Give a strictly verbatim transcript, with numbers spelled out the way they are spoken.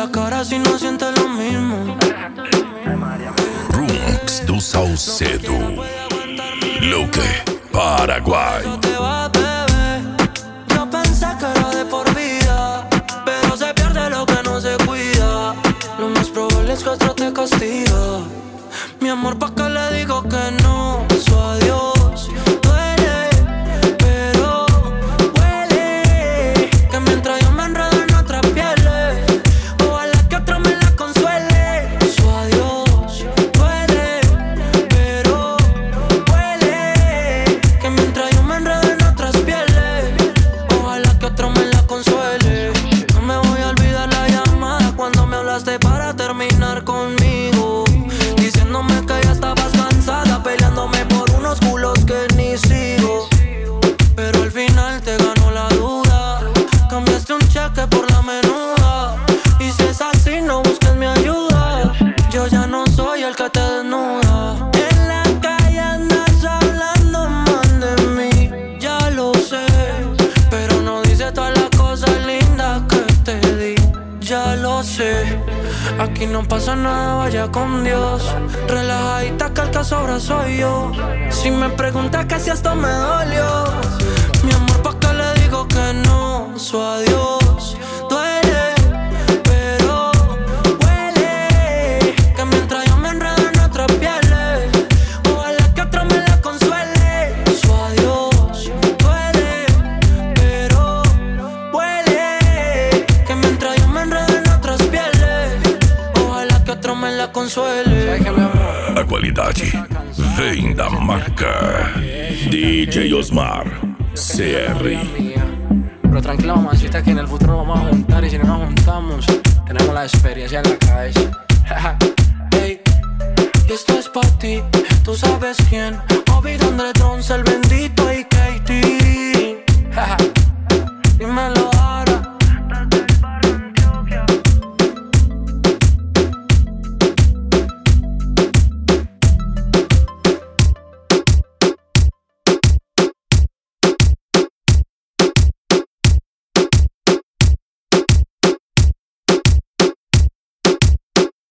la cara si no sientes lo mismo. Runks do Salcedo, Luque, Paraguay. No te vas, bebé. Yo pensé que era de por vida, pero se pierde lo que no se cuida. Lo más probable es que otro te castiga. Mi amor, ¿pa' qué le digo que no? Su adiós duele, pero huele. Que mientras yo me enredo en otras pieles, ojalá que otro me la consuele. Su adiós duele, pero huele. Que mientras yo me enredo en otras pieles, ojalá que otro me la consuele. No me voy a olvidar la llamada cuando me hablaste para terminar conmigo, diciéndome que ya estabas cansada, peleándome por unos culos que ni sigo. Pero al final te ganó la duda, cambiaste un cheque por la menuda. Y si es así, no busques mi ayuda, yo ya no soy el que te desnuda. En la calle andas hablando mal de mí, ya lo sé, pero no dice todas las cosas lindas que te di. Ya lo sé, aquí no pasa nada, vaya con Dios. Relajadita que el que sobra soy yo. Si me preguntas que si esto me dolió, mi amor, ¿pa' qué le digo que no? Su adiós duele, pero huele. Que mientras yo me enredo en otras pieles, ojalá que otro me la consuele. Su adiós duele, pero huele. Que mientras yo me enredo en otras pieles, ojalá que otro me la consuele. A qualidade vem da marca D J Osmar C R. Pero tranquila, mamacita, que en el futuro vamos a juntar. Y si no nos juntamos, tenemos la experiencia en la cabeza. Hey, y esto es pa' ti, tú sabes quién. Obi, Andre, Jones, el bendito y Katie. Dímelo,